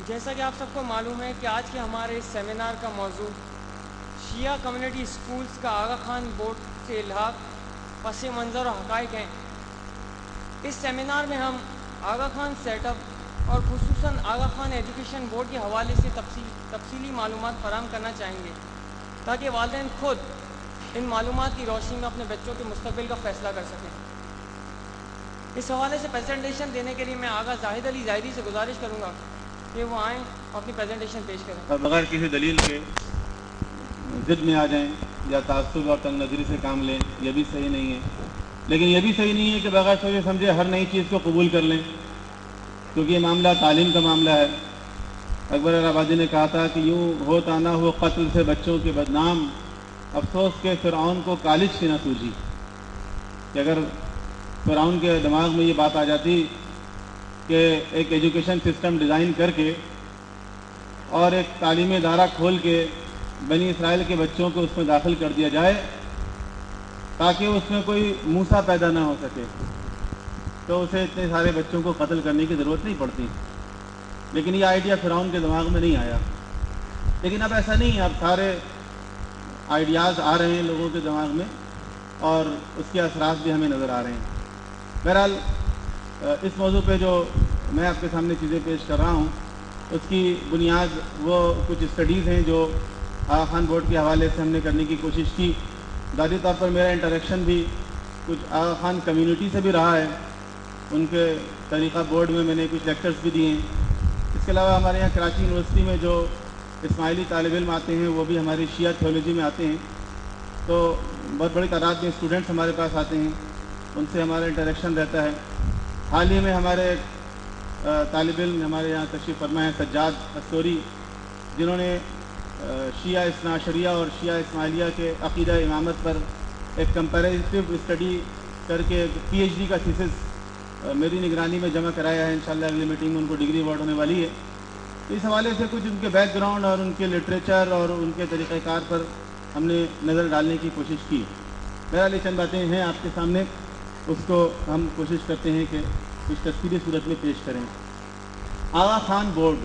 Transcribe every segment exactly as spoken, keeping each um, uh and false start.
جیسا کہ آپ سب کو معلوم ہے کہ آج کے ہمارے اس سیمینار کا موضوع شیعہ کمیونٹی اسکولز کا آغا خان بورڈ سے الحاق، پس منظر و حقائق ہیں۔ اس سیمینار میں ہم آغا خان سیٹ اپ اور خصوصاً آغا خان ایجوکیشن بورڈ کے حوالے سے تفصیل تفصیلی معلومات فراہم کرنا چاہیں گے تاکہ والدین خود ان معلومات کی روشنی میں اپنے بچوں کے مستقبل کا فیصلہ کر سکیں۔ اس حوالے سے پریزنٹیشن دینے کے لیے میں آغا زاہد علی ظاہری سے گزارش کروں گا کہ وہ آئیں اور اپنی پریزنٹیشن پیش کریں۔ بغیر کسی دلیل کے ضد میں آ جائیں یا تعصب اور تنگ نظری سے کام لیں، یہ بھی صحیح نہیں ہے۔ لیکن یہ بھی صحیح نہیں ہے کہ بغیر سوچے سمجھے ہر نئی چیز کو قبول کر لیں، کیونکہ یہ معاملہ تعلیم کا معاملہ ہے۔ اکبر آبادی نے کہا تھا کہ یوں ہوتا نہ ہو قتل سے بچوں کے بدنام، افسوس کے فرعون کو کالج کی نہ سوجی۔ کہ اگر فرعون کے دماغ میں یہ بات آ جاتی کہ ایک ایجوکیشن سسٹم ڈیزائن کر کے اور ایک تعلیمی ادارہ کھول کے بنی اسرائیل کے بچوں کو اس میں داخل کر دیا جائے تاکہ اس میں کوئی موسیٰ پیدا نہ ہو سکے، تو اسے اتنے سارے بچوں کو قتل کرنے کی ضرورت نہیں پڑتی۔ لیکن یہ آئیڈیا فرعون کے دماغ میں نہیں آیا۔ لیکن اب ایسا نہیں ہے، اب سارے آئیڈیاز آ رہے ہیں لوگوں کے دماغ میں اور اس کے اثرات بھی ہمیں نظر آ رہے ہیں۔ بہرحال اس موضوع پہ جو میں آپ کے سامنے چیزیں پیش کر رہا ہوں اس کی بنیاد وہ کچھ اسٹڈیز ہیں جو آغا خان بورڈ کے حوالے سے ہم نے کرنے کی کوشش کی۔ ذاتی طور پر میرا انٹریکشن بھی کچھ آغا خان کمیونٹی سے بھی رہا ہے، ان کے طریقہ بورڈ میں میں نے کچھ لیکچرز بھی دیے ہیں۔ اس کے علاوہ ہمارے یہاں کراچی یونیورسٹی میں جو اسماعیلی طالب علم آتے ہیں وہ بھی ہماری شیعہ تھیولوجی میں آتے ہیں، تو بہت بڑی تعداد میں اسٹوڈنٹس ہمارے پاس آتے ہیں، ان سے ہمارا انٹریکشن رہتا ہے۔ حال ہی میں ہمارے طالب علم ہمارے یہاں تشریف فرما ہیں سجاد استوری، جنہوں نے شیعہ اثنا عشریہ اور شیعہ اسماعیلیہ کے عقیدہ امامت پر ایک کمپیریٹیو اسٹڈی کر کے پی ایچ ڈی کا تھیسس میری نگرانی میں جمع کرایا ہے۔ انشاءاللہ اگلی میٹنگ میں ان کو ڈگری ایوارڈ ہونے والی ہے۔ اس حوالے سے کچھ ان کے بیک گراؤنڈ اور ان کے لٹریچر اور ان کے طریقہ کار پر ہم نے نظر ڈالنے کی کوشش کی۔ بہرحال یہ چند باتیں ہیں آپ کے سامنے، اس کو ہم کوشش کرتے ہیں کہ کچھ تفصیلی صورت میں پیش کریں۔ آغا خان بورڈ،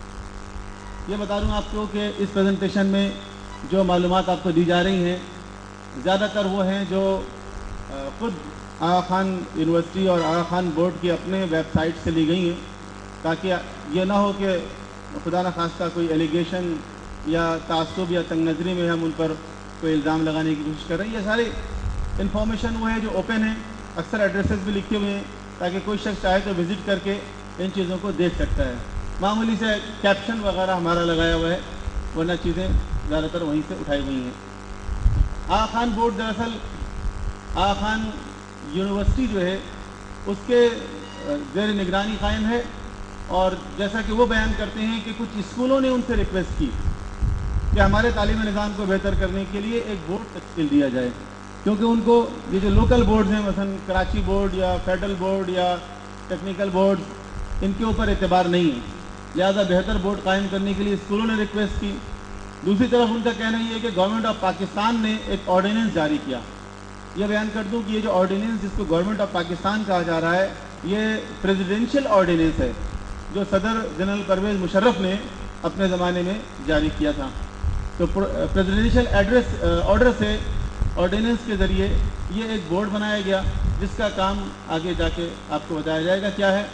یہ بتا دوں آپ کو کہ اس پریزنٹیشن میں جو معلومات آپ کو دی جا رہی ہیں زیادہ تر وہ ہیں جو خود آغا خان یونیورسٹی اور آغا خان بورڈ کی اپنے ویب سائٹ سے لی گئی ہیں، تاکہ یہ نہ ہو کہ خدا نخواستہ کوئی ایلیگیشن یا تعصب یا تنگ نظری میں ہم ان پر کوئی الزام لگانے کی کوشش کر رہے ہیں۔ یہ ساری انفارمیشن وہ ہے جو اوپن ہے، اکثر ایڈریسز بھی لکھے ہوئے ہیں تاکہ کوئی شخص چاہے تو وزٹ کر کے ان چیزوں کو دیکھ سکتا ہے۔ معمولی سے کیپشن وغیرہ ہمارا لگایا ہوا ہے، ورنہ چیزیں زیادہ تر وہیں سے اٹھائی ہوئی ہیں۔ آغا خان بورڈ دراصل آغا خان یونیورسٹی جو ہے اس کے زیر نگرانی قائم ہے، اور جیسا کہ وہ بیان کرتے ہیں کہ کچھ اسکولوں نے ان سے ریکویسٹ کی کہ ہمارے تعلیمی نظام کو بہتر کرنے کے لیے ایک بورڈ تشکیل دیا جائے، کیونکہ ان کو یہ جو لوکل بورڈز ہیں مثلا کراچی بورڈ یا فیڈرل بورڈ یا ٹیکنیکل بورڈ، ان کے اوپر اعتبار نہیں ہے، لہذا بہتر بورڈ قائم کرنے کے لیے اسکولوں نے ریکویسٹ کی۔ دوسری طرف ان کا کہنا یہ ہے کہ گورنمنٹ آف پاکستان نے ایک آرڈیننس جاری کیا۔ یہ بیان کر دوں کہ یہ جو آرڈیننس جس کو گورنمنٹ آف پاکستان کہا جا رہا ہے یہ پریزیڈنشل آرڈیننس ہے جو صدر جنرل پرویز مشرف نے اپنے زمانے میں جاری کیا تھا۔ تو پریزیڈنشل ایڈریس آرڈر سے آرڈیننس کے ذریعے یہ ایک بورڈ بنایا گیا جس کا کام آگے جا کے آپ کو بتایا جائے گا کیا ہے۔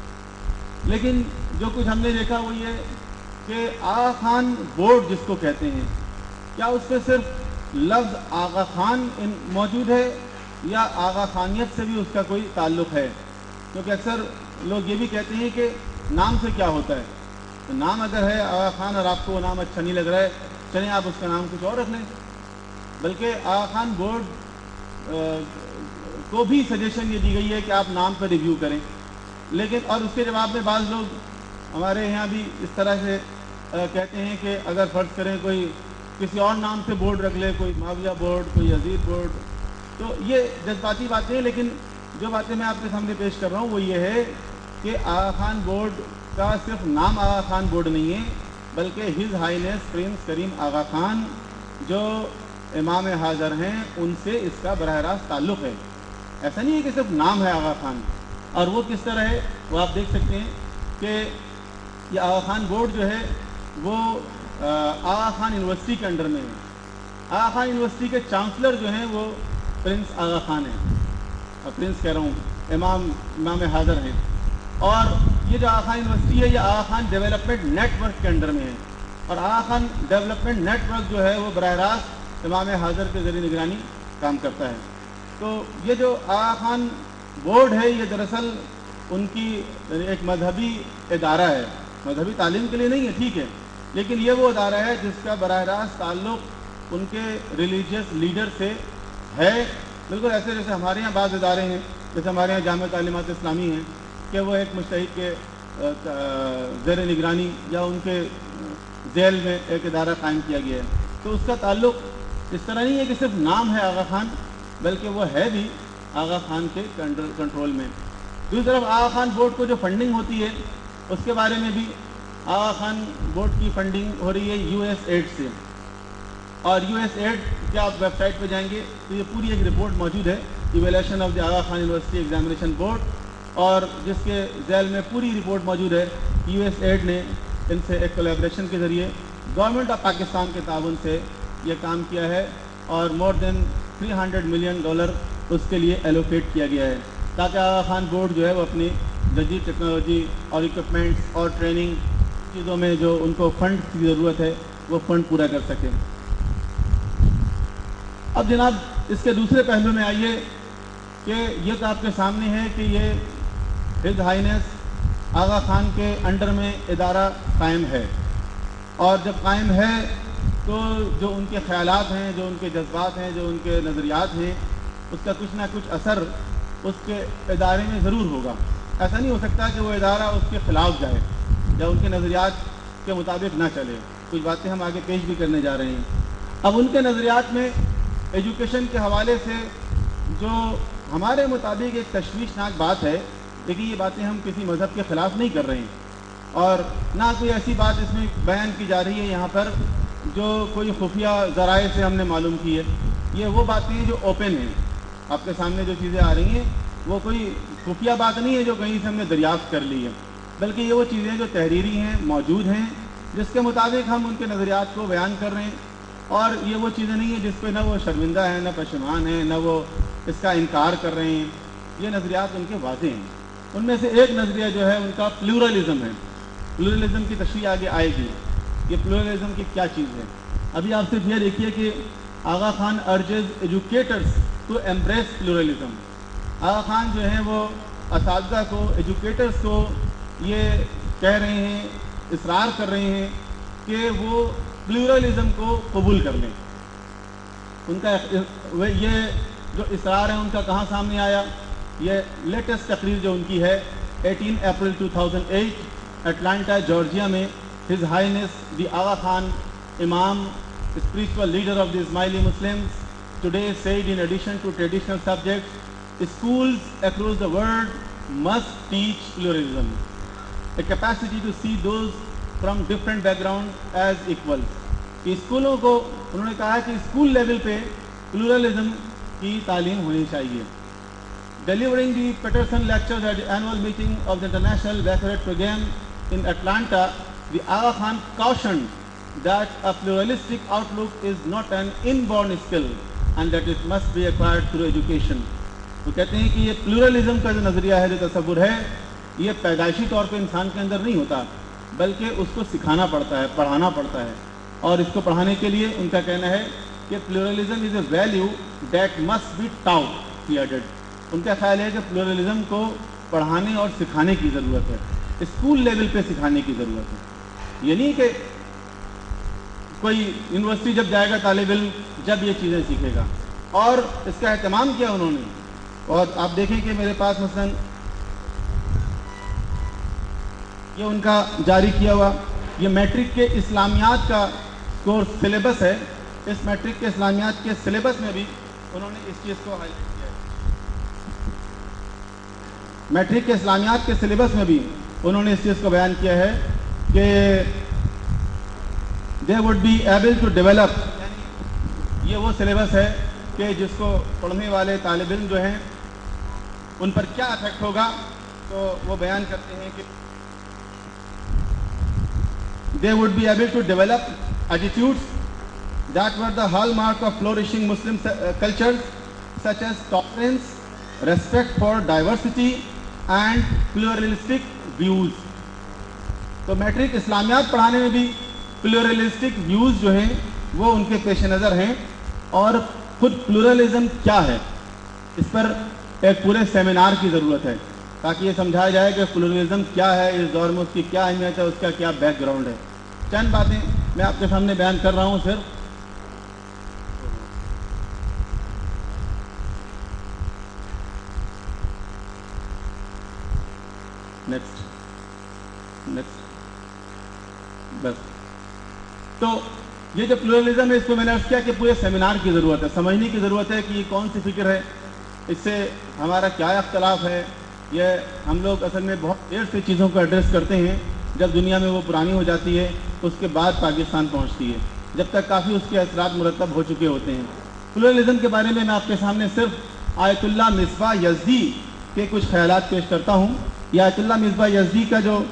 لیکن جو کچھ ہم نے دیکھا وہ یہ کہ آغا خان بورڈ جس کو کہتے ہیں، کیا اس پہ صرف لفظ آغا خان موجود ہے یا آغا خانیت سے بھی اس کا کوئی تعلق ہے؟ کیونکہ اکثر لوگ یہ بھی کہتے ہیں کہ نام سے کیا ہوتا ہے، تو نام اگر ہے آغا خان اور آپ کو وہ نام اچھا نہیں لگ رہا ہے چلیں آپ اس کا نام کچھ اور رکھ لیں۔ بلکہ آغا خان بورڈ کو بھی سجیشن یہ دی گئی ہے کہ آپ نام پر ریویو کریں، لیکن اور اس کے جواب میں بعض لوگ ہمارے یہاں بھی اس طرح سے کہتے ہیں کہ اگر فرض کریں کوئی کسی اور نام سے بورڈ رکھ لے، کوئی معاویہ بورڈ، کوئی یزید بورڈ، تو یہ جذباتی باتیں ہیں۔ لیکن جو باتیں میں آپ کے سامنے پیش کر رہا ہوں وہ یہ ہے کہ آغا خان بورڈ کا صرف نام آغا خان بورڈ نہیں ہے، بلکہ his highness prince Karim Aga Khan جو امام حاضر ہیں ان سے اس کا براہ راست تعلق ہے۔ ایسا نہیں ہے کہ صرف نام ہے آغا خان، اور وہ کس طرح ہے وہ آپ دیکھ سکتے ہیں کہ یہ آغا خان بورڈ جو ہے وہ آغا خان یونیورسٹی کے انڈر میں ہے. آغا خان یونیورسٹی کے چانسلر جو ہیں وہ پرنس آغا خان ہیں, اور پرنس کہہ رہا ہوں امام امام حاضر ہیں. اور یہ جو آغا خان یونیورسٹی ہے یہ Aga Khan development network کے انڈر میں ہے, اور Aga Khan development network جو ہے وہ براہ راست امام حاضر کے ذریعے نگرانی کام کرتا ہے. تو یہ جو آغا خان بورڈ ہے یہ دراصل ان کی ایک مذہبی ادارہ ہے, مذہبی تعلیم کے لیے نہیں ہے ٹھیک ہے, لیکن یہ وہ ادارہ ہے جس کا براہ راست تعلق ان کے ریلیجیس لیڈر سے ہے, بالکل ایسے جیسے ہمارے یہاں بعض ادارے ہیں, جیسے ہمارے یہاں جامعہ تعلیمات اسلامی ہیں کہ وہ ایک مجتہد کے زیر نگرانی یا ان کے ذیل میں ایک ادارہ قائم کیا گیا ہے. تو اس کا تعلق اس طرح نہیں ہے کہ صرف نام ہے آغا خان, بلکہ وہ ہے بھی آغا خان کے کنٹرول میں. دوسری طرف آغا خان بورڈ کو جو فنڈنگ ہوتی ہے اس کے بارے میں بھی آغا خان بورڈ کی فنڈنگ ہو رہی ہے یو ایس ایڈ سے, اور یو ایس ایڈ کے آپ ویب سائٹ پہ جائیں گے تو یہ پوری ایک رپورٹ موجود ہے, evaluation of the Aga Khan university examination board, اور جس کے ذیل میں پوری رپورٹ موجود ہے. یو ایس ایڈ نے ان سے ایک کولیبریشن کے ذریعے گورنمنٹ آف پاکستان کے تعاون سے یہ کام کیا ہے, اور more than three hundred million dollar اس کے لیے ایلوکیٹ کیا گیا ہے تاکہ آغا خان بورڈ جو ہے وہ اپنی جدید ٹیکنالوجی اور اکوپمنٹس اور ٹریننگ چیزوں میں جو ان کو فنڈ کی ضرورت ہے وہ فنڈ پورا کر سکیں. اب جناب اس کے دوسرے پہلو میں آئیے کہ یہ تو آپ کے سامنے ہے کہ یہ ہز ہائینس آغا خان کے انڈر میں ادارہ قائم ہے, اور جب قائم ہے تو جو ان کے خیالات ہیں, جو ان کے جذبات ہیں, جو ان کے نظریات ہیں, اس کا کچھ نہ کچھ اثر اس کے ادارے میں ضرور ہوگا. ایسا نہیں ہو سکتا کہ وہ ادارہ اس کے خلاف جائے یا ان کے نظریات کے مطابق نہ چلے. کچھ باتیں ہم آگے پیش بھی کرنے جا رہے ہیں. اب ان کے نظریات میں ایجوکیشن کے حوالے سے جو ہمارے مطابق ایک تشویشناک بات ہے, لیکن یہ باتیں ہم کسی مذہب کے خلاف نہیں کر رہے ہیں, اور نہ کوئی ایسی بات اس میں بیان کی جا رہی ہے یہاں پر جو کوئی خفیہ ذرائع سے ہم نے معلوم کی ہے. یہ وہ باتیں ہیں جو اوپن ہیں, آپ کے سامنے جو چیزیں آ رہی ہیں وہ کوئی خفیہ بات نہیں ہے جو کہیں سے ہم نے دریافت کر لی ہے, بلکہ یہ وہ چیزیں جو تحریری ہیں, موجود ہیں, جس کے مطابق ہم ان کے نظریات کو بیان کر رہے ہیں. اور یہ وہ چیزیں نہیں ہیں جس پہ نہ وہ شرمندہ ہیں, نہ پشیمان ہیں, نہ وہ اس کا انکار کر رہے ہیں. یہ نظریات ان کے واضح ہیں. ان میں سے ایک نظریہ جو ہے ان کا پلورلزم ہے. پلورلزم کی تشریح آگے آئے گی. یہ پلورلزم کی کیا چیز ہے؟ ابھی آپ صرف یہ دیکھیے کہ Aga Khan urges educators to embrace pluralism. Aga Khan جو ہیں وہ اساتذہ کو, ایجوکیٹرز کو یہ کہہ رہے ہیں, اصرار کر رہے ہیں کہ وہ پلورلزم کو قبول کر لیں. ان کا یہ جو اصرار ہے ان کا کہاں سامنے آیا؟ یہ لیٹسٹ تقریر جو ان کی ہے eighteen April two thousand eight Atlanta Georgia میں, his highness the Aga Khan امام spiritual leader of the Ismaili Muslims today said in addition to traditional subjects, schools across the world must teach pluralism, a capacity to see those from different backgrounds as equals. کہ اسکولوں کو انہوں نے کہا کہ school level پہ pluralism کی تعلیم ہونی چاہیے. Delivering the Peterson lectures at the annual meeting of the International Baccalaureate Program in Atlanta, the Agha Khan cautioned that a pluralistic outlook is not an inborn skill and that it must be acquired through education. وہ کہتے ہیں کہ یہ pluralism کا جو نظریہ ہے, جو تصور ہے, یہ پیدائشی طور پہ انسان کے اندر نہیں ہوتا, بلکہ اس کو سکھانا پڑتا ہے, پڑھانا پڑتا ہے. اور اس کو پڑھانے کے لیے ان کا کہنا ہے کہ pluralism is a value that must be taught he added. ان کا خیال ہے کہ پلورلزم کو پڑھانے اور سکھانے کی ضرورت ہے, اسکول لیول پہ سکھانے کی ضرورت ہے. یہ نہیں کہ کوئی یونیورسٹی جب جائے گا طالب علم جب یہ چیزیں سیکھے گا. اور اس کا اہتمام کیا انہوں نے, اور آپ دیکھیں کہ میرے پاس مثلا یہ ان کا جاری کیا ہوا یہ میٹرک کے اسلامیات کا کورس سلیبس ہے. اس میٹرک کے اسلامیات کے سلیبس میں بھی انہوں نے اس چیز کو ہائی لائٹ کیا ہے. میٹرک کے اسلامیات کے سلیبس میں بھی انہوں نے اس چیز کو بیان کیا ہے کہ they would be able to develop, یعنی یہ وہ سلیبس ہے کہ جس کو پڑھنے والے طالب علم جو ہیں ان پر کیا افیکٹ ہوگا. تو وہ بیان کرتے ہیں کہ they would be able to develop attitudes that were the hallmark of flourishing Muslim uh, cultures, such as tolerance, respect for diversity and pluralistic views. تو میٹرک اسلامیات پڑھانے میں بھی پلورلسٹک ویوز جو ہیں وہ ان کے پیش نظر ہیں، اور خود پلورلزم کیا ہے اس پر ایک پورے سیمینار کی ضرورت ہے تاکہ یہ سمجھایا جائے کہ پلورلزم کیا ہے، اس دور میں اس کی کیا اہمیت ہے، اس کا کیا بیک گراؤنڈ ہے. چند باتیں میں آپ کے سامنے بیان کر رہا ہوں صرف. نیکسٹ نیکسٹ بس. تو یہ جو پلورلزم ہے اس کو میں نے عرض کیا کہ پورے سیمینار کی ضرورت ہے، سمجھنے کی ضرورت ہے کہ یہ کون سی فکر ہے، اس سے ہمارا کیا اختلاف ہے. یہ ہم لوگ اصل میں بہت دیر سے چیزوں کو ایڈریس کرتے ہیں، جب دنیا میں وہ پرانی ہو جاتی ہے اس کے بعد پاکستان پہنچتی ہے، جب تک کافی اس کے اثرات مرتب ہو چکے ہوتے ہیں. پلورلزم کے بارے میں میں آپ کے سامنے صرف آیت اللہ مصباح یزدی کے کچھ خیالات پیش کرتا ہوں. یہ آیت اللہ مصباح یزدی کا جو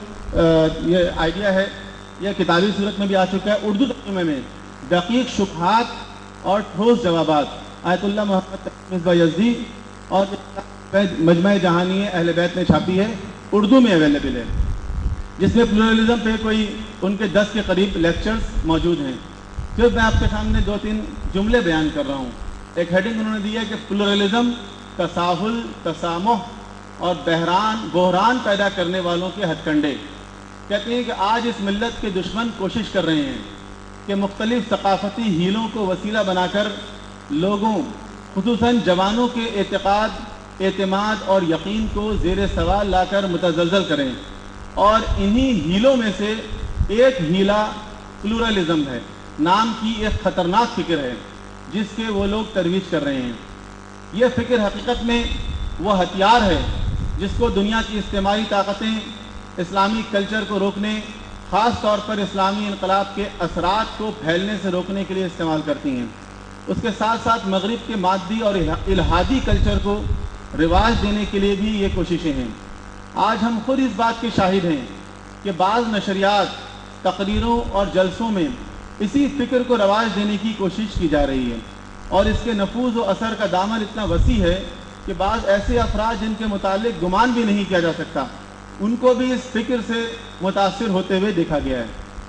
یہ آئیڈیا ہے یہ کتابی صورت میں بھی آ چکا ہے. اردو ترجمے میں دقیق شبہات اور ٹھوس جوابات، آیت اللہ محمد مصباح یزدی اور مجمع جہانی اہل بیت نے چھاپی ہے، اردو میں اویلیبل ہے، جس میں پلورلزم پہ کوئی ان کے دس کے قریب لیکچرز موجود ہیں. پھر میں آپ کے سامنے دو تین جملے بیان کر رہا ہوں. ایک ہیڈنگ انہوں نے دی ہے کہ پلورلزم تساہل، تسامح اور بحران بحران پیدا کرنے والوں کے ہتھ کنڈے. کہتے ہیں کہ آج اس ملت کے دشمن کوشش کر رہے ہیں کہ مختلف ثقافتی ہیلوں کو وسیلہ بنا کر لوگوں خصوصاً جوانوں کے اعتقاد، اعتماد اور یقین کو زیر سوال لا کر متزلزل کریں. اور انہی ہیلوں میں سے ایک ہیلا پلورلزم ہے، نام کی ایک خطرناک فکر ہے جس کے وہ لوگ ترویج کر رہے ہیں. یہ فکر حقیقت میں وہ ہتھیار ہے جس کو دنیا کی اجتماعی طاقتیں اسلامی کلچر کو روکنے، خاص طور پر اسلامی انقلاب کے اثرات کو پھیلنے سے روکنے کے لیے استعمال کرتی ہیں. اس کے ساتھ ساتھ مغرب کے مادی اور الہادی کلچر کو رواج دینے کے لیے بھی یہ کوششیں ہیں. آج ہم خود اس بات کے شاہد ہیں کہ بعض نشریات، تقریروں اور جلسوں میں اسی فکر کو رواج دینے کی کوشش کی جا رہی ہے، اور اس کے نفوذ و اثر کا دامن اتنا وسیع ہے کہ بعض ایسے افراد جن کے متعلق گمان بھی نہیں کیا جا سکتا ان کو بھی اس فکر سے متاثر ہوتے ہوئے دیکھا گیا ہے.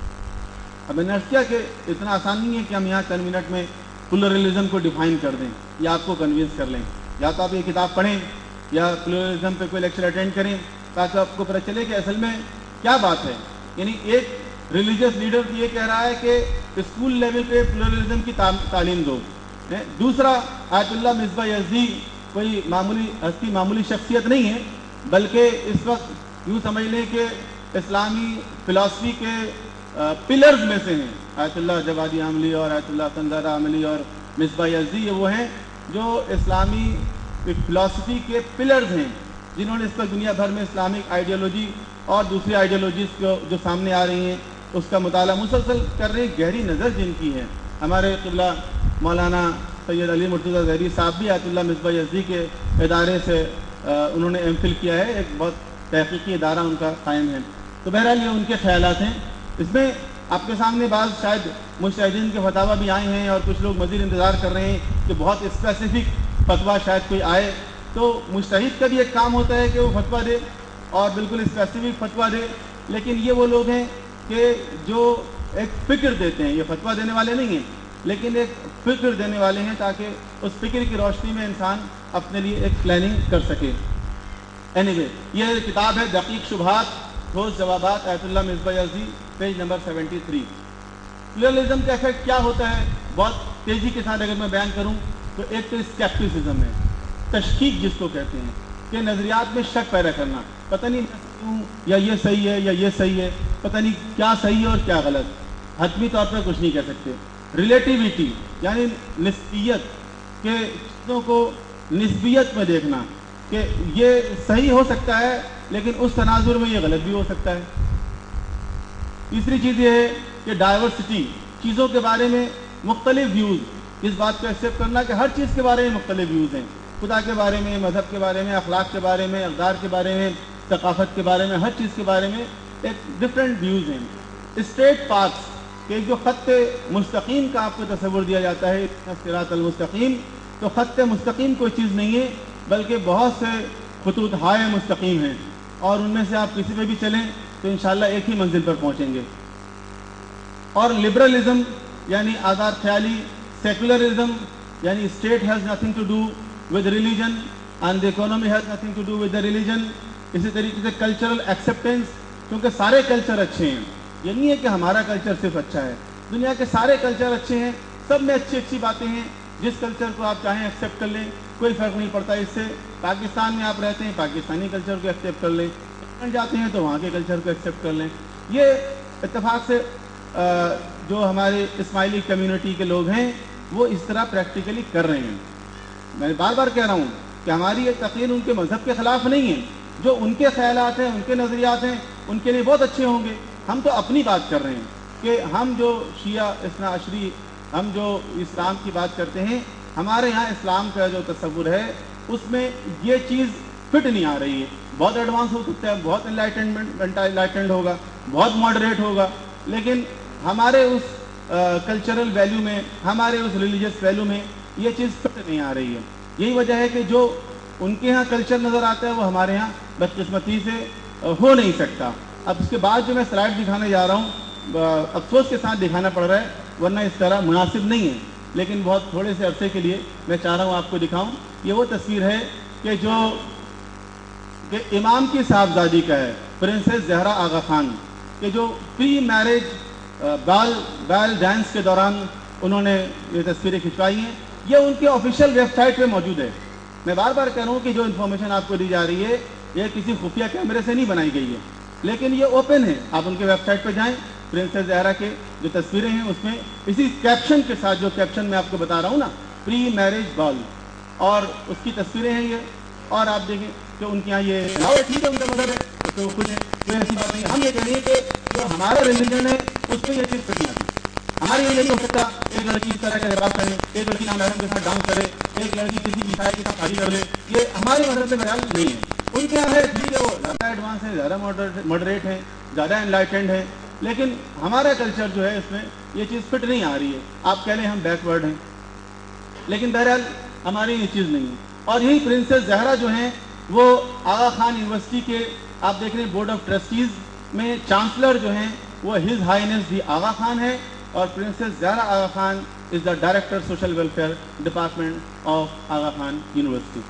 اب میں نے عرض کیا کہ اتنا آسان نہیں ہے کہ ہم یہاں چند منٹ میں پلورلزم کو ڈیفائن کر دیں یا آپ کو کنوینس کر لیں. یا تو آپ یہ کتاب پڑھیں یا پلورلزم پہ کوئی لیکچر اٹینڈ کریں تاکہ آپ کو پتہ چلے کہ اصل میں کیا بات ہے. یعنی ایک ریلیجیس لیڈر یہ کہہ رہا ہے کہ اسکول لیول پہ پلورلزم کی تعلیم دو. دوسرا آیت اللہ مصباح یزدی کوئی معمولی ہستی معمولی شخصیت نہیں ہے، بلکہ اس وقت یوں سمجھ لیں کہ اسلامی فلاسفی کے پلرز میں سے ہیں. آیت اللہ جوادی عاملی اور آیت اللہ سنزارہ عاملی اور مصباح یزدی یہ وہ ہیں جو اسلامی فلاسفی کے پلرز ہیں، جنہوں نے اس پر دنیا بھر میں اسلامک آئیڈیالوجی اور دوسری آئیڈیالوجیز کو جو سامنے آ رہی ہیں اس کا مطالعہ مسلسل کر رہے. گہری نظر جن کی ہے. ہمارے قبلہ مولانا سید علی مرتضیٰ ظہری صاحب بھی آیت اللہ مصباح یزدی کے ادارے سے انہوں نے ایم فل کیا ہے، ایک بہت تحقیقی ادارہ ان کا قائم ہے. تو بہرحال یہ ان کے خیالات ہیں. اس میں آپ کے سامنے بعض شاید مجتہدین کے فتاویٰ بھی آئے ہیں اور کچھ لوگ مزید انتظار کر رہے ہیں کہ بہت اسپیسیفک فتویٰ شاید کوئی آئے. تو مجتہد کا بھی ایک کام ہوتا ہے کہ وہ فتویٰ دے اور بالکل اسپیسیفک فتویٰ دے، لیکن یہ وہ لوگ ہیں کہ جو ایک فکر دیتے ہیں. یہ فتویٰ دینے والے نہیں ہیں لیکن ایک فکر دینے والے ہیں تاکہ اس فکر کی روشنی میں انسان اپنے لیے ایک پلاننگ کر سکے. اینی وے یہ کتاب ہے دقیق شبہات، ٹھوس جوابات، ayatollah Misbah Yazdi, page number seventy three. Pluralism کا افیکٹ کیا ہوتا ہے بہت تیزی کے ساتھ اگر میں بیان کروں تو ایک تو اسکیپٹسزم ہے، تشکیک جس کو کہتے ہیں کہ نظریات میں شک پیدا کرنا، پتہ نہیں کیوں یا یہ صحیح ہے یا یہ صحیح ہے، پتہ نہیں کیا صحیح ہے اور کیا غلط، حتمی طور پر کچھ نہیں کہہ سکتے. ریلیٹیویٹی یعنی نسبیت کے چیزوں کو نسبیت میں دیکھنا کہ یہ صحیح ہو سکتا ہے لیکن اس تناظر میں یہ غلط بھی ہو سکتا ہے. تیسری چیز یہ ہے کہ ڈائیورسٹی، چیزوں کے بارے میں مختلف ویوز، اس بات کو ایکسیپٹ کرنا کہ ہر چیز کے بارے میں مختلف ویوز ہیں، خدا کے بارے میں، مذہب کے بارے میں، اخلاق کے بارے میں، اقدار کے بارے میں، ثقافت کے بارے میں، ہر چیز کے بارے میں ایک ڈفرینٹ ویوز ہیں. اسٹریٹ پاتھ کہ جو خط مستقیم کا آپ کو تصور دیا جاتا ہے صراط المستقیم، تو خط مستقیم کوئی چیز نہیں ہے، بلکہ بہت سے خطوط ہائے مستقیم ہیں، اور ان میں سے آپ کسی پہ بھی چلیں تو انشاءاللہ ایک ہی منزل پر پہنچیں گے۔ اور لبرلزم یعنی آزاد خیالی، سیکولرزم یعنی state has nothing to do with religion and the economy has nothing to do with the religion. اسی طریقے سے کلچرل ایکسیپٹینس، کیونکہ سارے کلچر اچھے ہیں، یہ نہیں ہے کہ ہمارا کلچر صرف اچھا ہے، دنیا کے سارے کلچر اچھے ہیں، سب میں اچھی اچھی باتیں ہیں، جس کلچر کو آپ چاہیں ایکسیپٹ کر لیں، کوئی فرق نہیں پڑتا اس سے۔ پاکستان میں آپ رہتے ہیں، پاکستانی کلچر کو ایکسیپٹ کر لیں، انگلینڈ جاتے ہیں تو وہاں کے کلچر کو ایکسیپٹ کر لیں۔ یہ اتفاق سے جو ہمارے اسماعیلی کمیونٹی کے لوگ ہیں وہ اس طرح پریکٹیکلی کر رہے ہیں۔ میں بار بار کہہ رہا ہوں کہ ہماری یہ تقریر ان کے مذہب کے خلاف نہیں ہے، جو ان کے خیالات ہیں، ان کے نظریات ہیں، ان کے لیے بہت اچھے ہوں گے۔ ہم تو اپنی بات کر رہے ہیں کہ ہم جو شیعہ اثنا عشری، ہم جو اسلام کی بات کرتے ہیں، ہمارے یہاں اسلام کا جو تصور ہے اس میں یہ چیز فٹ نہیں آ رہی ہے۔ بہت ایڈوانس ہو سکتا ہے، بہت انلائٹنمنٹ انلائٹنڈ ہوگا، بہت ماڈریٹ ہوگا، لیکن ہمارے اس کلچرل ویلیو میں، ہمارے اس ریلیجیس ویلیو میں یہ چیز فٹ نہیں آ رہی ہے۔ یہی وجہ ہے کہ جو ان کے ہاں کلچر نظر آتا ہے وہ ہمارے ہاں بدقسمتی سے ہو نہیں سکتا۔ اب اس کے بعد جو میں سلائڈ دکھانے جا رہا ہوں افسوس کے ساتھ دکھانا پڑ رہا ہے، ورنہ اس طرح مناسب نہیں ہے، لیکن بہت تھوڑے سے عرصے کے لیے میں چاہ رہا ہوں آپ کو دکھاؤں۔ یہ وہ تصویر ہے کہ جو کہ امام کی صاحبزادی کا ہے، پرنسس زہرا آغا خان، کہ جو پری میرج بال بال ڈانس کے دوران انہوں نے یہ تصویریں کھنچوائی ہیں۔ یہ ان کے آفیشیل ویب سائٹ پہ موجود ہے۔ میں بار بار کہہ رہا ہوں کہ جو انفارمیشن آپ کو دی جا رہی ہے یہ کسی خفیہ کیمرے سے نہیں بنائی گئی ہے، لیکن یہ اوپن ہے، آپ ان کے ویب سائٹ پہ جائیں۔ پرنسس زہرا کے جو تصویریں ہیں اس میں اسی کیپشن کے ساتھ، جو کیپشن میں آپ کو بتا رہا ہوں نا، پری میرج بال، اور اس کی تصویریں ہیں یہ، اور آپ دیکھیں کہ ان کے یہاں یہ ٹھیک ہے، ان کا مذہب ہے تو خوش ہے، کوئی ایسی بات نہیں۔ ہم یہ کہہ رہے ہیں کہ جو ہمارا ریلیجن ہے اس پہ یہ چیز فٹ نہیں آتی۔ ہمارے یہ نہیں ہو سکتا ایک لڑکی اس طرح کا لباس پہنے، ایک لڑکی نامحرم کے ساتھ ڈانس کرے، ایک لڑکی کسی عیسائی کے ساتھ شادی کر لے، یہ ہمارے مذہب میں بیان نہیں ہے۔ ان کے یہاں ہے ٹھیک ہے، وہ زیادہ ایڈوانس ہے، زیادہ ماڈریٹ ہے، زیادہ انلائٹنڈ ہے، لیکن ہمارا کلچر جو ہے اس میں یہ چیز فٹ نہیں آ رہی ہے۔ آپ کہہ لیں ہم بیکورڈ ہیں، لیکن بہرحال ہماری یہ چیز نہیں ہے۔ اور یہی پرنسس زہرا جو ہیں وہ آغا خان یونیورسٹی کے آپ دیکھ رہے ہیں بورڈ آف ٹرسٹیز میں چانسلر جو ہیں وہ his highness the Aga Khan ہے، اور princess Zahra Aga Khan is the director social welfare department of Aga Khan university.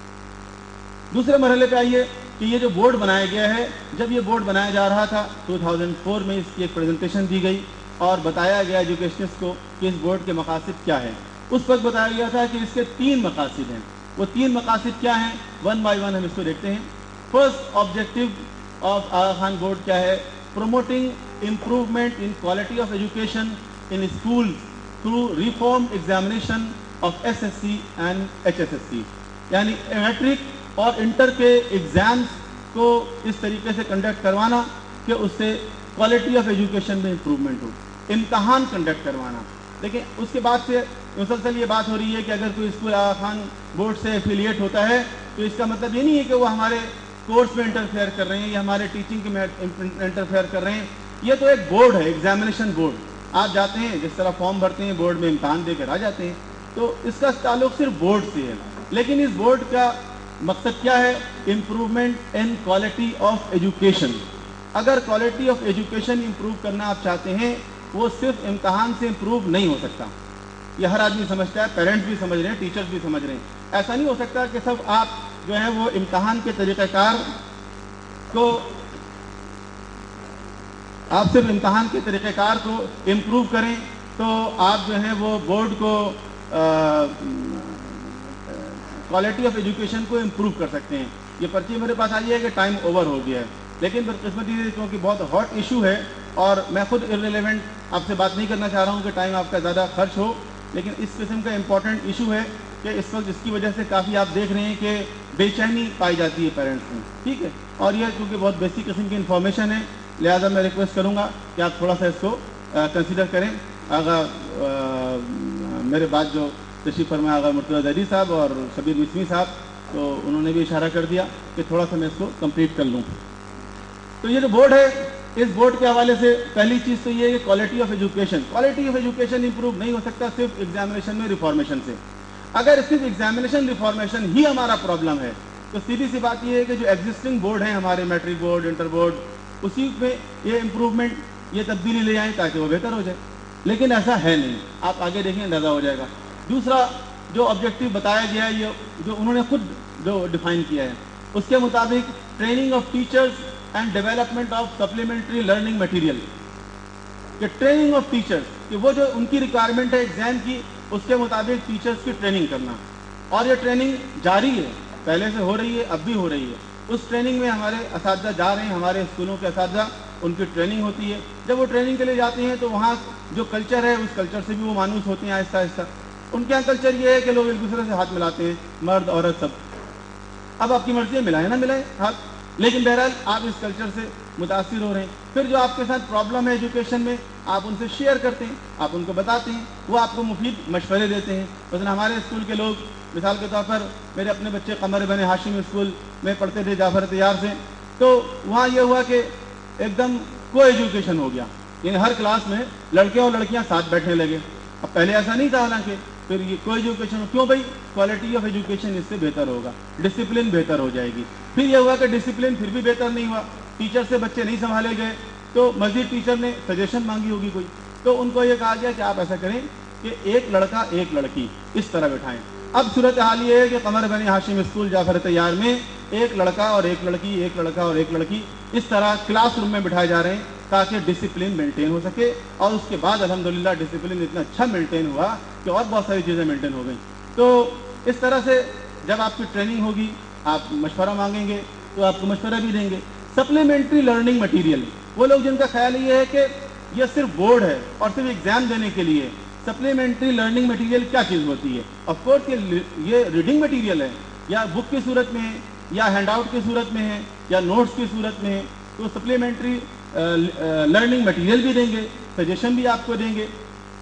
دوسرے مرحلے پہ آئیے کہ یہ جو بورڈ بنایا گیا ہے، جب یہ بورڈ بنایا جا رہا تھا دو ہزار چار میں اس کی ایک پریزنٹیشن دی گئی اور بتایا گیا ایجوکیشنسٹ کو کہ اس بورڈ کے مقاصد کیا ہیں۔ اس وقت بتایا گیا تھا کہ اس کے تین مقاصد ہیں۔ وہ تین مقاصد کیا ہیں؟ ون بائی ون ہم اس کو دیکھتے ہیں۔ First objective of Aga Khan board کیا ہے؟ Promoting improvement in quality of education in school through reform examination of S S C and H S S C, یعنی میٹرک اور انٹر کے ایگزامس کو اس طریقے سے کنڈکٹ کروانا کہ اس سے کوالٹی آف ایجوکیشن میں امپروومنٹ ہو، امتحان کنڈکٹ کروانا۔ لیکن اس کے بعد سے مسلسل یہ بات ہو رہی ہے کہ اگر کوئی اسکول آغا خان بورڈ سے ایفیلیٹ ہوتا ہے تو اس کا مطلب یہ نہیں ہے کہ وہ ہمارے کورس میں انٹرفیئر کر رہے ہیں یا ہمارے ٹیچنگ میں انٹرفیئر کر رہے ہیں۔ یہ تو ایک بورڈ ہے، ایگزامینیشن بورڈ۔ آپ جاتے ہیں جس طرح فارم بھرتے ہیں، بورڈ میں امتحان دے کر آ جاتے ہیں، تو اس کا تعلق صرف بورڈ سے ہے۔ لیکن اس بورڈ کا مقصد کیا ہے؟ Improvement in quality of education. اگر کوالٹی آف ایجوکیشن امپروو کرنا آپ چاہتے ہیں، وہ صرف امتحان سے امپروو نہیں ہو سکتا۔ یہ ہر آدمی سمجھتا ہے، پیرنٹس بھی سمجھ رہے ہیں، ٹیچرز بھی سمجھ رہے ہیں۔ ایسا نہیں ہو سکتا کہ سب آپ جو ہیں وہ امتحان کے طریقہ کار کو آپ صرف امتحان کے طریقہ کار کو امپروو کریں تو آپ جو ہیں وہ بورڈ کو کوالٹی آف ایجوکیشن کو امپروو کر سکتے ہیں۔ یہ پرچی میرے پاس آئی ہے کہ ٹائم اوور ہو گیا ہے، لیکن بدقسمتی سے کیونکہ بہت ہاٹ ایشو ہے اور میں خود ارریلیونٹ آپ سے بات نہیں کرنا چاہ رہا ہوں کہ ٹائم آپ کا زیادہ خرچ ہو، لیکن اس قسم کا امپورٹنٹ ایشو ہے کہ اس وقت اس کی وجہ سے کافی آپ دیکھ رہے ہیں کہ بے چینی پائی جاتی ہے پیرنٹس میں، ٹھیک ہے، اور یہ کیونکہ بہت بیسک قسم کی انفارمیشن ہے، لہٰذا میں ریکویسٹ کروں گا کہ آپ تھوڑا سا اس کو کنسیڈر کریں۔ آغا میرے بعد جو تشریف فرمائے آغا مرتضیٰ زیدی صاحب اور شبیر مسمی صاحب، تو انہوں نے بھی اشارہ کر دیا کہ تھوڑا سا میں اس کو کمپلیٹ کر لوں۔ تو یہ جو بورڈ ہے اس بورڈ کے حوالے سے پہلی چیز تو یہ ہے کہ quality of education quality of education improve نہیں ہو سکتا صرف ایگزامینیشن میں ریفارمیشن سے. اگر صرف ایگزامینیشن ریفارمیشن ہی ہمارا پرابلم ہے تو سیدھی سی بات یہ ہے کہ جو ایگزسٹنگ بورڈ ہیں ہمارے میٹرک بورڈ انٹر بورڈ اسی میں یہ امپروومنٹ یہ تبدیلی لے آئیں تاکہ وہ بہتر ہو جائے. لیکن ایسا ہے نہیں, آپ آگے دیکھیں اندازہ ہو جائے گا. دوسرا جو آبجیکٹیو بتایا گیا ہے یہ جو انہوں نے خود جو ڈیفائن کیا ہے اس کے مطابق training of teachers and development of supplementary learning material, کہ ٹریننگ آف ٹیچرز کہ وہ جو ان کی ریکوائرمنٹ ہے ایگزام کی اس کے مطابق ٹیچرز کی ٹریننگ کرنا. اور یہ ٹریننگ جاری ہے, پہلے سے ہو رہی ہے, اب بھی ہو رہی ہے. اس ٹریننگ میں ہمارے اساتذہ جا رہے ہیں, ہمارے اسکولوں کے اساتذہ ان کی ٹریننگ ہوتی ہے. جب وہ ٹریننگ کے لیے جاتے ہیں تو وہاں جو کلچر ہے اس کلچر سے بھی وہ مانوس ہوتے ہیں آہستہ آہستہ. ان کے یہاں کلچر یہ ہے کہ لوگ ایک دوسرے سے ہاتھ ملاتے ہیں, مرد عورت سب. اب آپ کی مرضی ہے ملائیں نہ ملائیں ہاتھ, لیکن بہرحال آپ اس کلچر سے متاثر ہو رہے ہیں. پھر جو آپ کے ساتھ پرابلم ہے ایجوکیشن میں آپ ان سے شیئر کرتے ہیں, آپ ان کو بتاتے ہیں, وہ آپ کو مفید مشورے دیتے ہیں. مثلا ہمارے اسکول کے لوگ مثال کے طور پر میرے اپنے بچے قمر بن ہاشم اسکول میں پڑھتے تھے جعفر طیار سے, تو وہاں یہ ہوا کہ ایک دم کو ایجوکیشن ہو گیا, یعنی ہر کلاس میں لڑکے اور لڑکیاں ساتھ بیٹھنے لگے. اب پہلے ایسا نہیں تھا حالانکہ. پھر یہ کو ایجوکیشن کیوں بھائی, کوالٹی آف ایجوکیشن اس سے بہتر ہوگا, ڈسپلن بہتر ہو جائے گی. پھر یہ ہوا کہ ڈسپلن پھر بھی بہتر نہیں ہوا, ٹیچر سے بچے نہیں سنبھالے گئے, تو مزید ٹیچر نے سجیشن مانگی ہوگی کوئی, تو ان کو یہ کہا گیا کہ آپ ایسا کریں کہ ایک لڑکا ایک لڑکی اس طرح بٹھائیں. اب صورتحال یہ ہے کہ قمر بن ہاشم اسکول جعفر طیار میں ایک لڑکا اور ایک لڑکی, ایک لڑکا اور ایک لڑکی اس طرح کلاس روم میں بٹھائے جا رہے ہیں تاکہ ڈسپلن مینٹین ہو سکے. اور اس کے بعد الحمدللہ ڈسپلن اتنا اچھا مینٹین ہوا کہ اور بہت ساری چیزیں مینٹین ہو گئیں. تو اس طرح سے جب آپ کی ٹریننگ ہوگی, آپ مشورہ مانگیں گے تو آپ کو مشورہ بھی دیں گے. سپلیمنٹری لرننگ مٹیریل, وہ لوگ جن کا خیال یہ ہے کہ یہ صرف بورڈ ہے اور صرف ایگزام دینے کے لیے. سپلیمنٹری لرننگ مٹیریل کیا چیز ہوتی ہے؟ آف کورس یہ ریڈنگ مٹیریل ہے, یا بک کی صورت میں ہے, یا ہینڈ آؤٹ کی صورت میں ہے, یا نوٹس کی صورت میں ہے. تو سپلیمنٹری لرننگ مٹیریل بھی دیں گے, سجیشن بھی آپ کو دیں گے.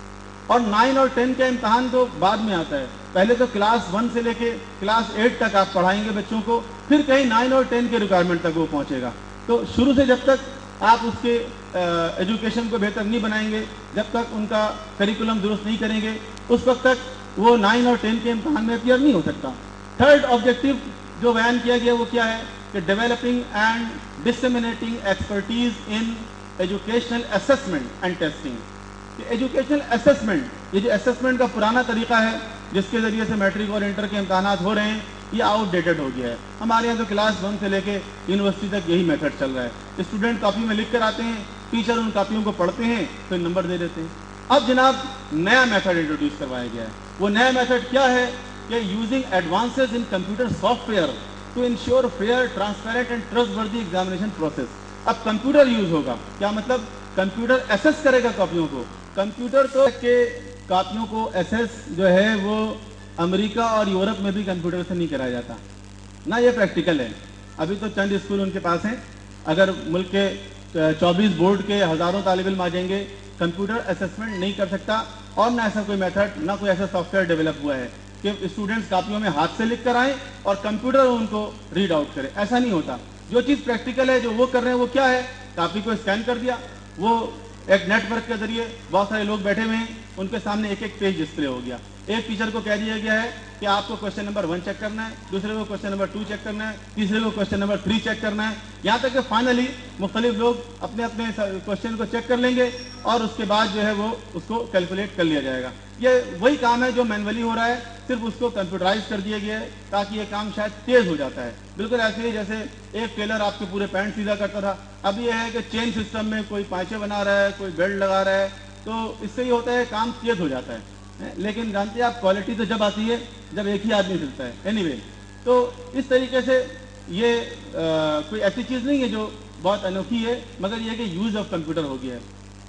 اور نائن اور ٹین کا امتحان تو بعد میں آتا ہے, پہلے تو کلاس ون سے لے کے کلاس ایٹ تک آپ پڑھائیں گے بچوں کو, پھر کہیں نائن اور ٹین کے ریکوائرمنٹ تک وہ پہنچے گا. تو شروع سے جب تک آپ اس کے ایجوکیشن کو بہتر نہیں بنائیں گے, جب تک ان کا کریکولم درست نہیں کریں گے, اس وقت تک وہ نائن اور ٹین کے امتحان میں اپیئر نہیں ہو سکتا. تھرڈ آبجیکٹیو جو بیان کیا گیا وہ کیا ہے کہ developing and disseminating expertise in educational assessment and testing. Educational assessment, یہ جو اسسمنٹ کا پرانا طریقہ ہے جس کے ذریعے سے میٹرک اور انٹر کے امتحانات ہو رہے ہیں, یہ آؤٹ ڈیٹڈ ہو گیا ہے. ہمارے یہاں تو کلاس ون سے لے کے یونیورسٹی تک یہی میتھڈ چل رہا ہے. اسٹوڈنٹ کاپی میں لکھ کر آتے ہیں, ٹیچر ان کاپیوں کو پڑھتے ہیں, پھر نمبر دے دیتے ہیں. اب جناب نیا میتھڈ انٹروڈیوس کروایا گیا ہے. وہ نیا میتھڈ کیا ہے کہ using advances in computer software to ensure fair, transparent and trustworthy examination process. اب کمپیوٹر یوز ہوگا, کیا مطلب؟ کمپیوٹر ایسیس کرے گا کاپیوں کو. کمپیوٹر تو کہ کاپیوں کو ایسیس جو ہے وہ امریکہ اور یورپ میں بھی کمپیوٹر سے نہیں کرایا جاتا نہ, یہ پریکٹیکل ہے. ابھی تو چند اسکول ان کے پاس ہیں, اگر ملک کے چوبیس بورڈ کے ہزاروں طالب علم آ جائیں گے, کمپیوٹر اسسمنٹ نہیں کر سکتا. اور نہ ایسا کوئی میتھڈ, نہ کوئی ایسا سافٹ ویئر ڈیولپ ہوا ہے کہ اسٹوڈنٹس کاپیوں میں ہاتھ سے لکھ کر آئیں اور کمپیوٹر ان کو ریڈ آؤٹ کرے. ایسا نہیں ہوتا. جو چیز پریکٹیکل ہے جو وہ کر رہے ہیں وہ کیا ہے, کاپی کو اسکین کر دیا, وہ ایک نیٹ ورک کے ذریعے بہت سارے لوگ بیٹھے ہوئے ہیں, ان کے سامنے ایک ایک پیج ڈسپلے ہو گیا. ایک ٹیچر کو کہہ دیا گیا ہے کہ آپ کو کوشچن نمبر ون چیک کرنا ہے, دوسرے کو کوشچن نمبر ٹو چیک کرنا ہے, تیسرے کو کوشچن نمبر تھری چیک کرنا ہے, یہاں تک کہ فائنلی مختلف لوگ اپنے اپنے کوشچن کو چیک کر لیں گے اور اس کے بعد جو ہے وہ اس کو کیلکولیٹ کر لیا جائے گا. یہ وہی کام ہے جو مینولی ہو رہا ہے, صرف اس کو کمپیوٹرائز کر دیا گیا ہے تاکہ یہ کام شاید تیز ہو جاتا ہے. بالکل ایسے ہی جیسے ایک ٹیلر آپ کے پورے پینٹ سیدھا کرتا تھا, اب یہ ہے کہ چین سسٹم میں کوئی پائچے بنا رہا ہے, کوئی بیلٹ لگا رہا ہے, تو اس سے یہ ہوتا ہے کام تیز ہو جاتا ہے. لیکن جانتے ہیں آپ کوالٹی تو جب آتی ہے جب ایک ہی آدمی سلتا ہے. اینی وے, تو اس طریقے سے یہ آ, کوئی ایسی چیز نہیں ہے جو بہت انوکھی ہے, مگر یہ کہ یوز آف کمپیوٹر ہو گیا ہے.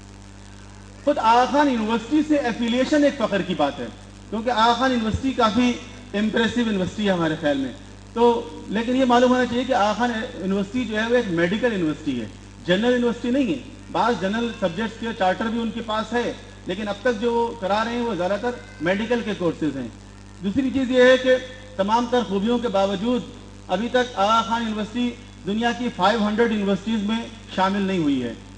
خود آغا خان یونیورسٹی سے ایفیلیشن ایک فخر کی بات ہے, کیونکہ آغا خان یونیورسٹی کافی امپریسو یونیورسٹی ہے ہمارے خیال میں. تو لیکن یہ معلوم ہونا چاہیے کہ آغا خان یونیورسٹی جو ہے وہ ایک میڈیکل یونیورسٹی ہے, جنرل یونیورسٹی نہیں ہے. بعض جنرل سبجیکٹس کے چارٹر بھی ان کے پاس ہے, لیکن اب تک جو وہ کرا رہے ہیں وہ زیادہ تر میڈیکل کے کورسز ہیں. دوسری چیز یہ ہے کہ تمام تر خوبیوں کے باوجود ابھی تک آغا خان یونیورسٹی دنیا کی فائیو ہنڈریڈ یونیورسٹیز میں شامل نہیں ہوئی ہے.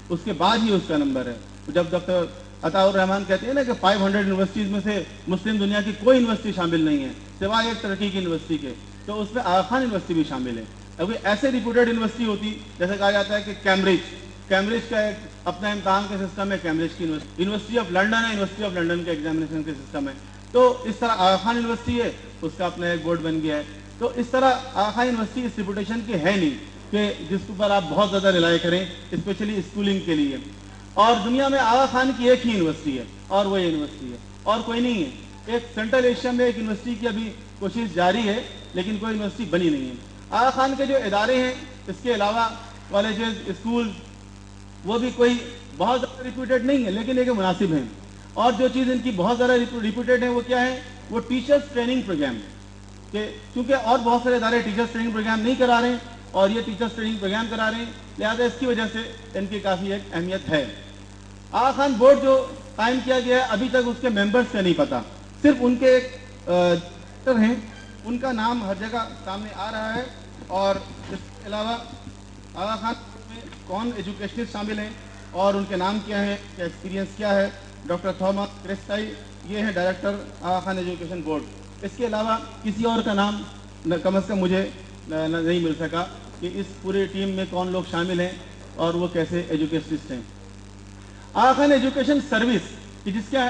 اس کے بعد ہی اس کا نمبر ہے. جب ڈاکٹر عطاء الرحمان کہتے ہیں نا کہ فائیو ہنڈریڈ یونیورسٹیز میں سے مسلم دنیا کی کوئی یونیورسٹی شامل نہیں ہے سوائے ایک ترقی کی یونیورسٹی کے, تو اس میں آغا خان یونیورسٹی بھی شامل ہے. ابھی ایسے ریپوٹیڈ یونیورسٹی ہوتی جیسے کہا جاتا ہے کہ کیمبرج, کیمبرج کا ایک اپنا امتحان کا سسٹم ہے, کیمبرج کی یونیورسٹی آف لنڈن ہے, یونیورسٹی آف لنڈن کا ایگزامینیشن کا سسٹم ہے. تو اس طرح آغا خان یونیورسٹی ہے, اس کا اپنا ایک بورڈ بن گیا ہے. تو اس طرح آغا خان یونیورسٹی اس ریپوٹیشن کی ہے نہیں کہ جس پر آپ بہت زیادہ ریلائی کریں اسپیشلی اسکولنگ کے لیے. اور دنیا میں آغا خان کی ایک ہی یونیورسٹی ہے اور وہ یونیورسٹی ہے, اور کوئی نہیں ہے. ایک سینٹرل ایشیا میں ایک یونیورسٹی کی ابھی کوشش جاری ہے لیکن کوئی یونیورسٹی بنی نہیں ہے. آغا خان کے جو ادارے ہیں اس کے علاوہ کالجز, اسکول, وہ بھی کوئی بہت زیادہ ریپوٹیڈ نہیں ہے لیکن ایک مناسب ہیں. اور جو چیز ان کی بہت زیادہ ریپوٹیڈ ہے وہ کیا ہے, وہ ٹیچرس ٹریننگ پروگرام. کہ چونکہ اور بہت سارے ادارے ٹیچرس ٹریننگ پروگرام نہیں کرا رہے ہیں اور یہ ٹیچرس ٹریننگ پروگرام کرا رہے ہیں, لہٰذا اس کی وجہ سے ان کی کافی ایک اہمیت ہے. آغا خان بورڈ جو قائم کیا گیا ہے ابھی تک اس کے ممبرس کا نہیں پتا, صرف ان کے ایک ڈائریکٹر ہیں, ان کا نام ہر جگہ سامنے آ رہا ہے. اور اس کے علاوہ آغا خان میں کون ایجوکیشنسٹ شامل ہیں اور ان کے نام کیا ہے, کیا ایکسپیرینس کیا ہے. ڈاکٹر تھامس کرسٹائی یہ ہے director Aga Khan education board. اس کے علاوہ کسی اور کا نام کم از کم مجھے نہیں مل سکا کہ اس پورے ٹیم میں کون لوگ شامل ہیں اور وہ کیسے ایجوکیشنسٹ ہیں. آغا خان ایجوکیشن سروس کہ جس کا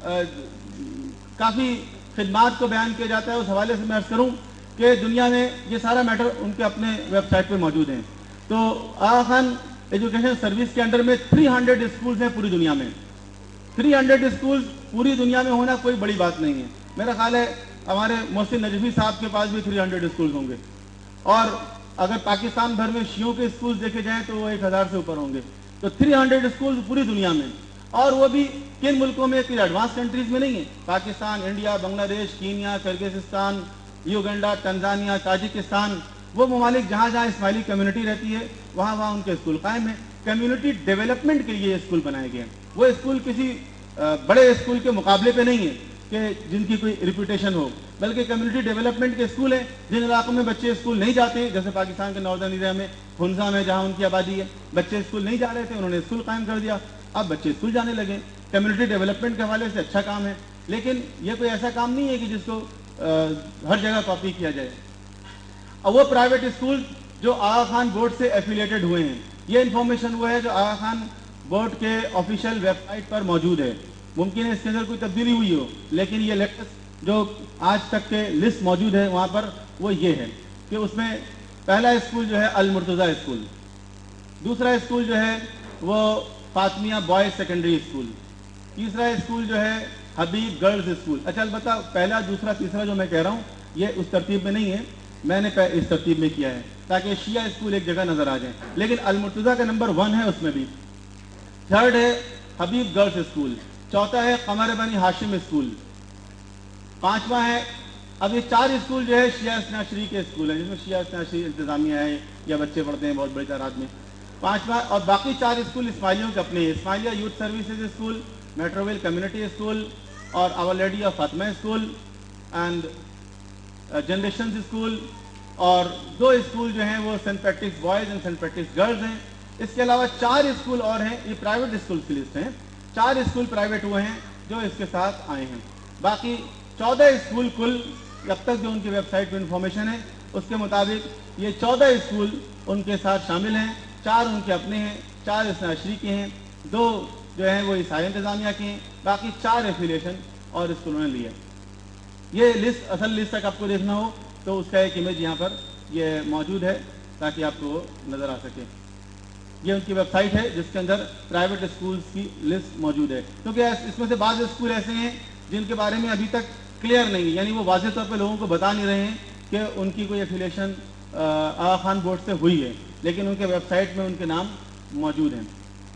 کافی خدمات کو بیان کیا جاتا ہے, اس حوالے سے میں عرض کروں کہ دنیا میں یہ سارا میٹر ان کے اپنے ویب سائٹ پہ موجود ہیں. تو آغا خان ایجوکیشن سروس کے انڈر میں تھری ہنڈریڈ اسکولز ہیں پوری دنیا میں. تھری ہنڈریڈ اسکولز پوری دنیا میں ہونا کوئی بڑی بات نہیں ہے. میرا خیال ہے ہمارے محسن نجفی صاحب کے پاس بھی تھری ہنڈریڈ اسکولز ہوں گے, اور اگر پاکستان بھر میں شیعوں کے اسکولز دیکھے جائیں تو وہ ایک ہزار سے اوپر ہوں گے. تو تھری ہنڈریڈ اسکولز پوری دنیا میں, اور وہ بھی کن ملکوں میں, کن ایڈوانس کنٹریز میں نہیں ہیں. Pakistan, India, Bangladesh, Kenya, Kyrgyzstan, Uganda, Tanzania, Tajikistan, وہ ممالک جہاں جہاں اسماعیلی کمیونٹی رہتی ہے وہاں وہاں ان کے اسکول قائم ہیں. کمیونٹی ڈیولپمنٹ کے لیے یہ اسکول بنائے گئے ہیں. وہ اسکول کسی بڑے اسکول کے مقابلے پہ نہیں ہے کہ جن کی کوئی ریپوٹیشن ہو, بلکہ کمیونٹی ڈیولپمنٹ کے اسکول ہیں. جن علاقوں میں بچے اسکول نہیں جاتے ہیں, جیسے پاکستان کے ناردرن ایریا میں ہنزا میں جہاں ان کی آبادی ہے, بچے اسکول نہیں جا رہے تھے, انہوں نے اسکول قائم کر دیا, اب بچے اسکول جانے لگے. کمیونٹی ڈیولپمنٹ کے حوالے سے اچھا کام ہے, لیکن یہ کوئی ایسا کام نہیں ہے کہ جس کو ہر جگہ کاپی کیا جائے. اور وہ پرائیویٹ اسکول جو آغا خان بورڈ سے ایفیلیٹڈ ہوئے ہیں, یہ انفارمیشن وہ ہے جو آغا خان بورڈ کے آفیشیل ویب سائٹ پر موجود ہے. ممکن ہے اس کے اندر کوئی تبدیلی ہوئی ہو, لیکن یہ لیٹسٹ جو آج تک کے لسٹ موجود ہے وہاں پر وہ یہ ہے کہ اس میں پہلا اسکول جو ہے المرتضیٰ اسکول, دوسرا اسکول جو ہے وہ فاطمیہ بوائز سیکنڈری اسکول, تیسرا اسکول جو ہے حبیب گرلز اسکول. اچھا البتہ پہلا, دوسرا, تیسرا جو میں کہہ رہا ہوں یہ اس ترتیب میں نہیں ہے, میں نے اس ترتیب میں کیا ہے تاکہ شیعہ اسکول ایک جگہ نظر آ جائیں. لیکن المرتضیٰ کا نمبر ون ہے اس میں بھی. تھرڈ ہے حبیب گرلز اسکول, چوتھا ہے قمر بنی ہاشم اسکول, پانچواں ہے, اب یہ چار اسکول جو ہے شیعہ اثنا عشری کے اسکول ہیں جس میں شیعہ اثنا عشری انتظامیہ ہے یا بچے پڑھتے ہیں بہت بڑی تعداد میں. پانچواں, اور باقی چار اسکول اسماعیلیوں کے اپنے ہیں, Ismailia youth services school, Metroville community school, اور our lady of Fatima school and generations school, اور دو اسکول جو ہیں وہ saint Patrick's boys and saint Patrick's girls ہیں. اس کے علاوہ چار اسکول اور ہیں, یہ پرائیویٹ اسکول کی لسٹ ہیں, چار اسکول پرائیویٹ ہوئے ہیں جو اس کے ساتھ آئے ہیں. باقی چودہ اسکول کل اب تک جو ان کی ویب سائٹ پہ انفارمیشن ہے اس کے مطابق یہ چودہ اسکول ان کے ساتھ شامل ہیں. چار ان کے اپنے ہیں, چار اثنا عشری کے ہیں, دو جو ہیں وہ عیسائی انتظامیہ کے ہیں, باقی چار ایفیلیشن اور اسکولوں نے لیا. یہ لسٹ اصل لسٹ تک آپ کو دیکھنا ہو تو اس کا ایک امیج یہاں پر یہ موجود ہے تاکہ آپ کو نظر آ سکے. یہ ان کی ویب سائٹ ہے جس کے اندر پرائیویٹ اسکولز کی لسٹ موجود ہے, کیونکہ اس میں سے بعض اسکول ایسے ہیں جن کے بارے میں ابھی تک کلیئر نہیں, یعنی وہ واضح طور پہ لوگوں کو بتا نہیں رہے ہیں کہ ان کی کوئی ایفیلیشن آغا خان بورڈ سے ہوئی ہے, لیکن ان کے ویب سائٹ میں ان کے نام موجود ہیں.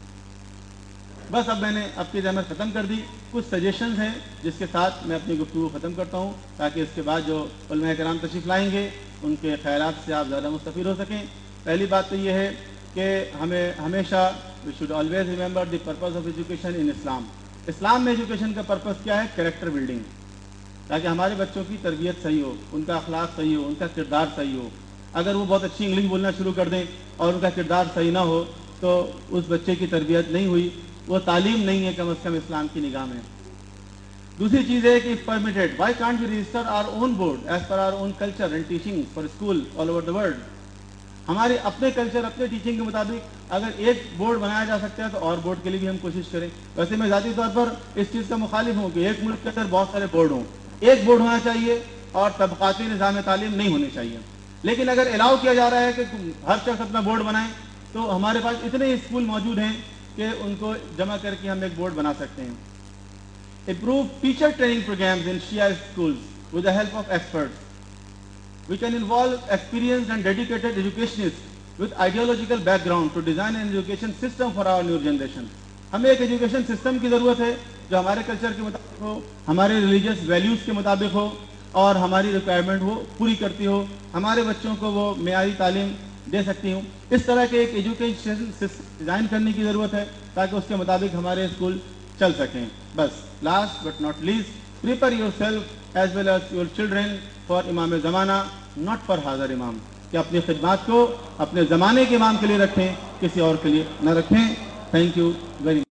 بس اب میں نے آپ کی زحمت ختم کر دی. کچھ سجیشنز ہیں جس کے ساتھ میں اپنی گفتگو ختم کرتا ہوں تاکہ اس کے بعد جو علماء کرام تشریف لائیں گے ان کے خیالات سے آپ زیادہ مستفید ہو سکیں. پہلی بات تو یہ ہے کہ ہمیں ہمیشہ we should always remember the purpose of education in Islam. اسلام میں ایجوکیشن کا پرپز کیا ہے؟ کریکٹر بلڈنگ, تاکہ ہمارے بچوں کی تربیت صحیح ہو, ان کا اخلاق صحیح ہو, ان کا کردار صحیح ہو. اگر وہ بہت اچھی انگلش بولنا شروع کر دیں اور ان کا کردار صحیح نہ ہو تو اس بچے کی تربیت نہیں ہوئی, وہ تعلیم نہیں ہے کم از کم اسلام کی نگاہ میں. دوسری چیز ہے کہ permitted, why can't we register our own board as per our own culture and teaching for school all over the world. ہمارے اپنے کلچر اپنے ٹیچنگ کے مطابق اگر ایک بورڈ بنایا جا سکتا ہے تو اور بورڈ کے لیے بھی ہم کوشش کریں. ویسے میں ذاتی طور پر اس چیز کا مخالف ہوں کہ ایک ملک کے اندر بہت سارے بورڈ ہوں, ایک بورڈ ہونا چاہیے اور طبقاتی نظام تعلیم نہیں ہونی چاہیے. لیکن اگر الاؤ کیا جا رہا ہے کہ ہر شخص اپنا بورڈ بنائیں تو ہمارے پاس اتنے اسکول موجود ہیں کہ ان کو جمع کر کے ہم ایک بورڈ بنا سکتے ہیں. Improve teacher training programs in Shia schools with the help of experts. We can involve experienced and dedicated educationists with ideological background to design an education system for our new generation. ہمیں ایک education system کی ضرورت ہے جو ہمارے culture کے مطابق ہو, ہمارے ریلیجیس ویلیوز کے مطابق ہو اور ہماری ریکوائرمنٹ وہ پوری کرتی ہو, ہمارے بچوں کو وہ معیاری تعلیم دے سکتی ہوں. اس طرح کے ایک ایجوکیشن سسٹم ڈیزائن کرنے کی ضرورت ہے تاکہ اس کے مطابق ہمارے اسکول چل سکیں. بس last but not least, prepare yourself as well as your children for امام زمانہ, not for حاضر امام, کہ اپنی خدمات کو اپنے زمانے کے امام کے لیے رکھیں, کسی اور کے لیے نہ رکھیں. Thank you very much.